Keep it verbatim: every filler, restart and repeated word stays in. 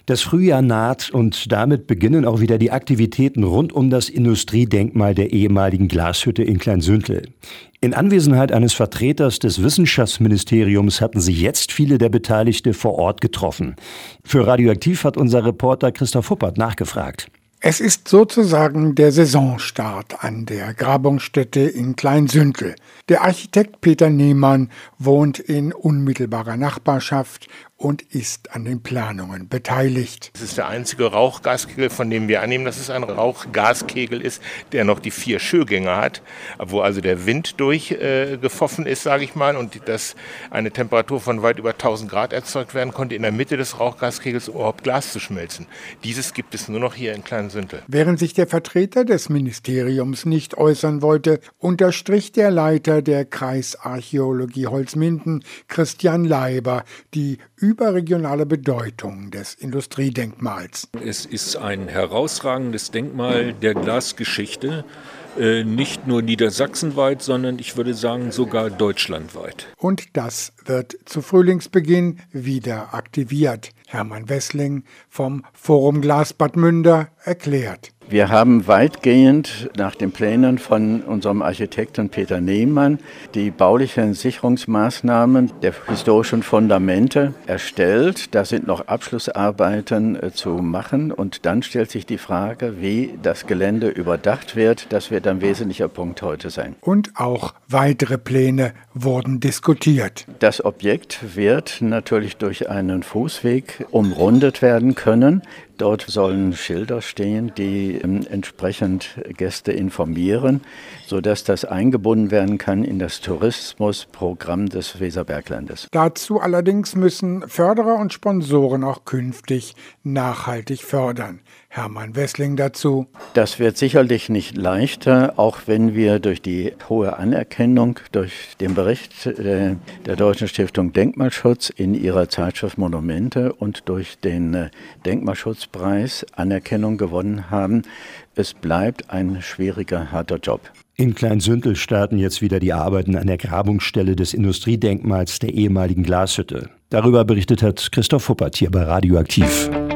Das Frühjahr naht und damit beginnen auch wieder die Aktivitäten rund um das Industriedenkmal der ehemaligen Glashütte in Kleinsüntel. In Anwesenheit eines Vertreters des Wissenschaftsministeriums hatten sich jetzt viele der Beteiligten vor Ort getroffen. Für Radioaktiv hat unser Reporter Christoph Huppert nachgefragt. Es ist sozusagen der Saisonstart an der Grabungsstätte in Kleinsüntel. Der Architekt Peter Nehmann wohnt in unmittelbarer Nachbarschaft und ist an den Planungen beteiligt. Es ist der einzige Rauchgaskegel, von dem wir annehmen, dass es ein Rauchgaskegel ist, der noch die vier Schürgänge hat, wo also der Wind durchgepfiffen äh, ist, sage ich mal, und dass eine Temperatur von weit über tausend Grad erzeugt werden konnte, in der Mitte des Rauchgaskegels überhaupt Glas zu schmelzen. Dieses gibt es nur noch hier in Kleinsüntel. Während sich der Vertreter des Ministeriums nicht äußern wollte, unterstrich der Leiter der Kreisarchäologie Holzminden, Christian Leiber, die überregionale Bedeutung des Industriedenkmals. Es ist ein herausragendes Denkmal der Glasgeschichte, äh, nicht nur niedersachsenweit, sondern ich würde sagen sogar deutschlandweit. Und das wird zu Frühlingsbeginn wieder aktiviert. Hermann Wessling vom Forum Glas Bad Münder erklärt. Wir haben weitgehend nach den Plänen von unserem Architekten Peter Nehmann die baulichen Sicherungsmaßnahmen der historischen Fundamente erstellt. Da sind noch Abschlussarbeiten äh, zu machen und dann stellt sich die Frage, wie das Gelände überdacht wird. Das wird ein wesentlicher Punkt heute sein. Und auch weitere Pläne wurden diskutiert. Das Objekt wird natürlich durch einen Fußweg umrundet werden können. Dort sollen Schilder stehen, die ähm, entsprechend Gäste informieren, sodass das eingebunden werden kann in das Tourismusprogramm des Weserberglandes. Dazu allerdings müssen Förderer und Sponsoren auch künftig nachhaltig fördern. Hermann Wessling dazu. Das wird sicherlich nicht leichter, auch wenn wir durch die hohe Anerkennung, durch den Bericht äh, der Deutschen Stiftung Denkmalschutz in ihrer Zeitschrift Monumente und durch den äh, Denkmalschutzpreis Anerkennung gewonnen haben. Es bleibt ein schwieriger, harter Job. In Kleinsüntel starten jetzt wieder die Arbeiten an der Grabungsstelle des Industriedenkmals der ehemaligen Glashütte. Darüber berichtet hat Christoph Huppert hier bei Radioaktiv.